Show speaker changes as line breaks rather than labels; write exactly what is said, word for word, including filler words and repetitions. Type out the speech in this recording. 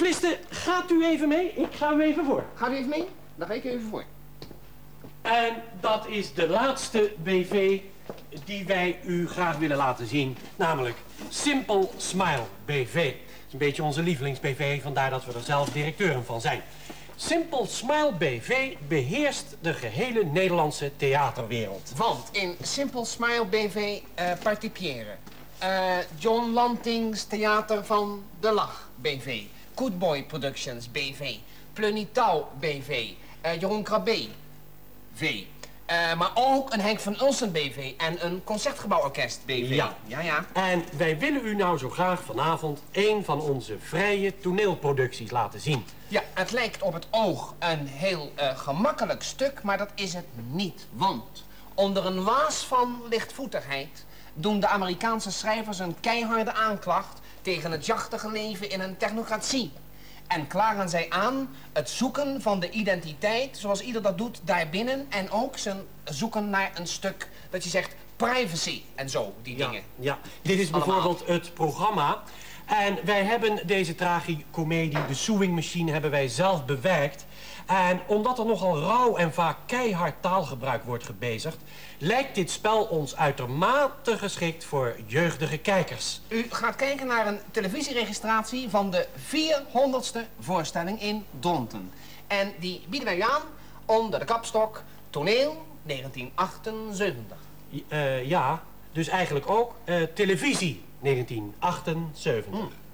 Journalisten, gaat u even mee? Ik ga u even voor.
Gaat u even mee? Dan ga ik u even voor.
En dat is de laatste B V die wij u graag willen laten zien. Namelijk Simple Smile B V. Dat is een beetje onze lievelings-B V, vandaar dat we er zelf directeuren van zijn. Simple Smile B V beheerst de gehele Nederlandse theaterwereld.
Want in Simple Smile B V uh, participeren uh, John Lantings Theater van de Lach B V, Good Boy Productions B V, Plunitouw B V, uh, Jeroen Krabbe V. Uh, maar ook een Henk van Ulsen B V en een Concertgebouworkest B V.
Ja.
ja, ja.
En wij willen u nou zo graag vanavond een van onze vrije toneelproducties laten zien.
Ja, het lijkt op het oog een heel uh, gemakkelijk stuk, maar dat is het niet. Want onder een waas van lichtvoetigheid doen de Amerikaanse schrijvers een keiharde aanklacht tegen het jachtige leven in een technocratie. En klagen zij aan het zoeken van de identiteit, zoals ieder dat doet, daarbinnen. En ook zijn zoeken naar een stuk, dat je zegt, privacy en zo, die
Ja,
dingen.
ja, dit is
Allemaal.
bijvoorbeeld het programma. En wij hebben deze tragicomedie, de Sewing Machine, hebben wij zelf bewerkt. En omdat er nogal rauw en vaak keihard taalgebruik wordt gebezigd, lijkt dit spel ons uitermate geschikt voor jeugdige kijkers.
U gaat kijken naar een televisieregistratie van de vierhonderdste voorstelling in Dronten. En die bieden wij u aan onder de kapstok Toneel negentien achtenzeventig.
Uh, ja, dus eigenlijk ook uh, televisie negentien achtenzeventig.
Hmm.